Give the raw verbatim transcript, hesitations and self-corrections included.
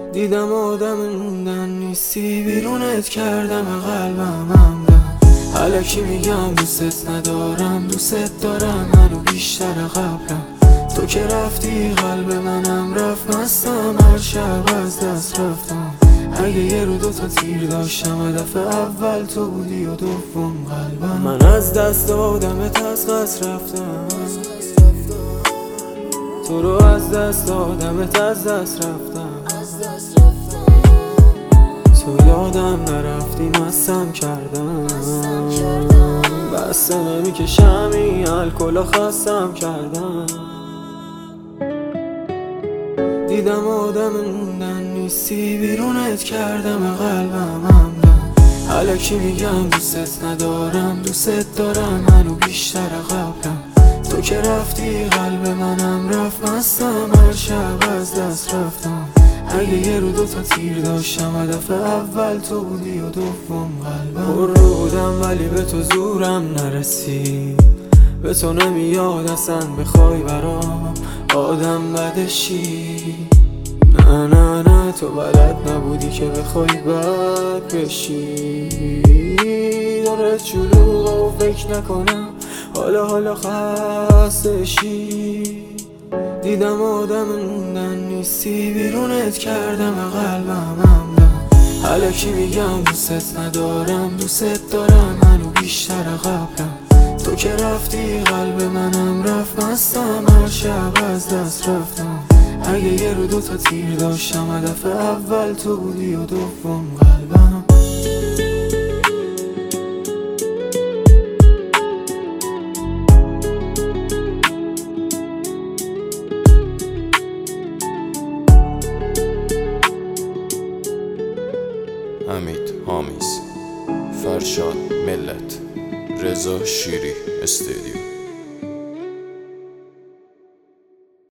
دیدم آدم موندن نیستی، بیرونت کردم قلبم همدم. الکی میگم دوست ندارم، دوست دارم منو بیشتر قبلم. تو که رفتی قلب منم رفت، مستم هر شب از دست رفتم. اگه یه رو دوتا تیر داشتم، هدف اول تو بودی و دوم قلبم. من از دست دادمت از قصد رفتم، تو رو از دست دادمت از دست رفتم. تو یادم نرفتی مستم کردم، بسته نمیکشم این الکل خستم کردم. دیدم آدم موندن نیستی، بیرونت کردم قلبم همدم. الکی میگم دوست ندارم، دوست دارم منو بیشتر قبلم. تو که رفتی قلب منم رفت، مستم هر شب از دست رفتم. اگه یه رو دوتا تیر داشتم، هدف اول تو بودی و دوم قلبم. پر رو بودم ولی به تو زورم نرسید، به تو نمیاد اصلا بخوای برام آدم بدشی. نه نه نه تو بلد نبودی که بخوای بد بشی. دارت شلوغه و فکر نکنم حالا حالا خستشی. دیدم آدم موندن نیستی، بیرونت کردم قلبم همدم. الکی میگم دوست ندارم، دوست دارم منو بیشتر قبلم. تو که رفتی قلب منم رفت، مستم هر شب از دست رفتم. اگه یه رو دوتا تیر داشتم، هدف اول تو بودی و دوم قلبم. حمید حامیز، فرشاد ملت، رضا شیری استودیو.